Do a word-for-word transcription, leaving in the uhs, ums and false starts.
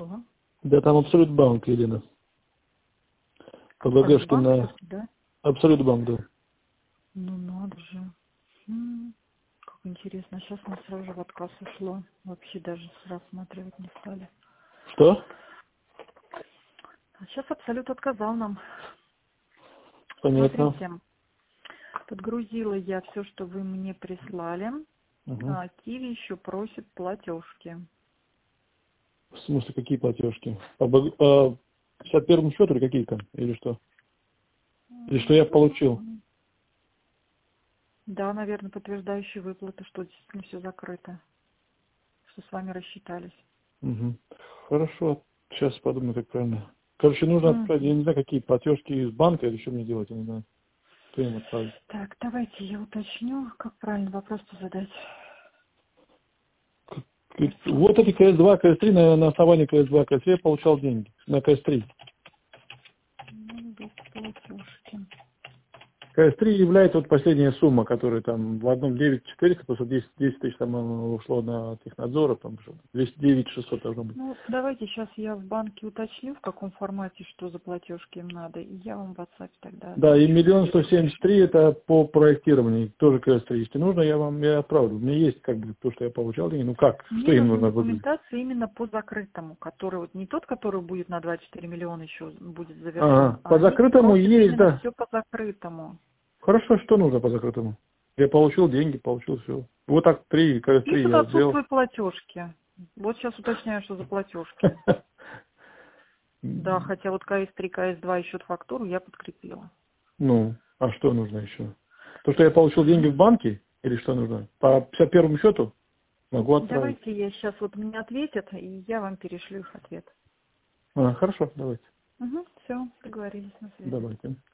Алло. Да, там Абсолют Банк, Елена. По Абсолют БГшке банк, на да? Абсолют Банк, да. Ну надо же. М, Как интересно. Сейчас мы сразу же в отказ ушло. Вообще даже рассматривать не стали. Что? А сейчас Абсолют отказал нам. Понятно. Смотрите, подгрузила я все, что вы мне прислали. Угу. А Киви еще просит платежки. В смысле, какие платежки? По, БГ по пятьдесят первому счету или какие-то? Или что? Или что я получил? Да, наверное, подтверждающие выплаты, что действительно все закрыто. Что с вами рассчитались. Угу. Хорошо. Сейчас подумаю, как правильно. Короче, нужно отправить, я Мгм. не знаю, какие платежки из банка или что мне делать, я не знаю. Что им отправить? Так, давайте я уточню, как правильно вопрос-то задать. Вот эти КС два, КС три, на, на основании КС два, КС три я получал деньги. На КС три. Ну, без платежки. КС три является вот последняя сумма, которая там в одном девять четыреста, просто десять, десять тысяч там э, ушло на технадзор, там двести девять шестьсот должно быть. Ну, давайте сейчас я в банке уточню, в каком формате, что за платежки им надо, и я вам в WhatsApp тогда Да, и отвечу. миллион сто семьдесят три это по проектированию, тоже КС три. Если нужно, я вам я отправлю. У меня есть как бы то, что я получал деньги. Ну как, что Мне им нужна нужно выгрузить? документация именно по закрытому, который вот не тот, который будет на двадцать четыре миллиона еще будет завершен, Ага, а по они закрытому просят есть, именно да. все по закрытому. Хорошо, что нужно по закрытому? Я получил деньги, получил все. Вот так три, КС три Пишут я сделал. отсутствуют платежки. Вот сейчас уточняю, что за платежки. Да, хотя вот КС три, КС два и счет фактуру я подкрепила. Ну, а что нужно еще? То, что я получил деньги в банке, или что нужно? По пятьдесят первому счету могу отправить. Давайте я сейчас вот мне ответят, и я вам перешлю их ответ. А, хорошо, давайте. Угу, все, договорились на связи. Давайте.